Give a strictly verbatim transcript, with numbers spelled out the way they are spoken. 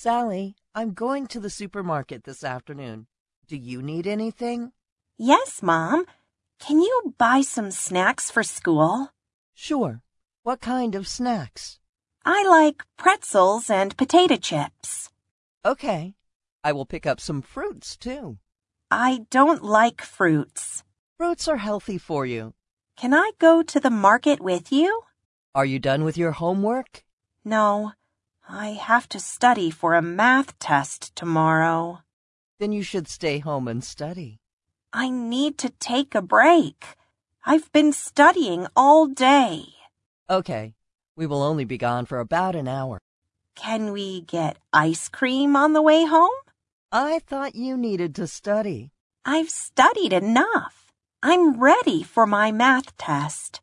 Sally, I'm going to the supermarket this afternoon. Do you need anything? Yes, Mom. Can you buy some snacks for school? Sure. What kind of snacks? I like pretzels and potato chips. Okay. I will pick up some fruits, too. I don't like fruits. Fruits are healthy for you. Can I go to the market with you? Are you done with your homework? No. I have to study for a math test tomorrow. Then you should stay home and study. I need to take a break. I've been studying all day. Okay. We will only be gone for about an hour. Can we get ice cream on the way home? I thought you needed to study. I've studied enough. I'm ready for my math test.